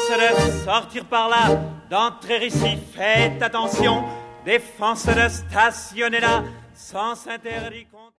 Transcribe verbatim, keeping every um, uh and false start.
de sortir par là, d'entrer ici, faites attention. Défense de stationner là, sens interdit.